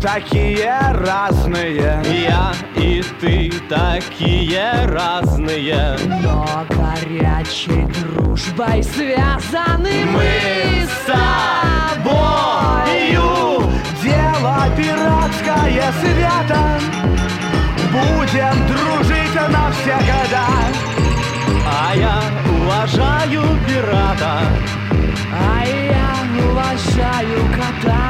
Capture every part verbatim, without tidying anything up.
такие разные. Я и ты такие разные, но горячей дружбой связаны мы с тобою. Дело пиратское свято, будем дружить навсегда. А я уважаю пирата, а я уважаю кота.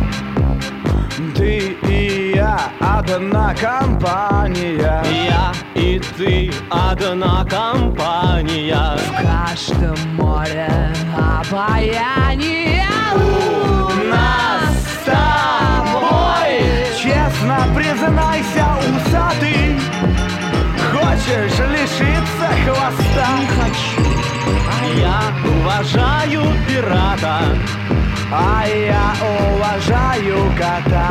Ты и я одна компания. Я и ты одна компания. В каждом море обаяние У нас с тобой. Честно признайся, усатый, хочешь лишиться хвоста? Не хочу. Я уважаю пирата, а я уважаю кота.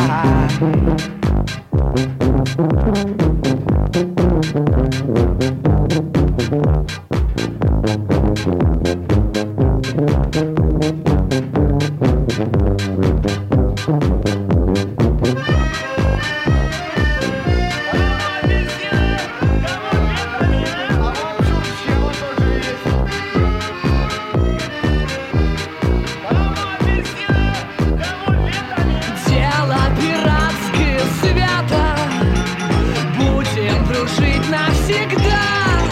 Навсегда.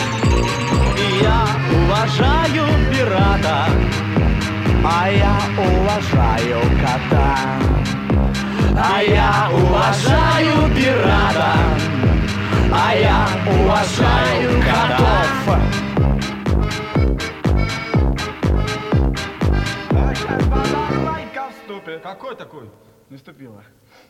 Я уважаю пирата, а я уважаю кота. а я уважаю пирата, а я уважаю котов. Какой такой? Наступила.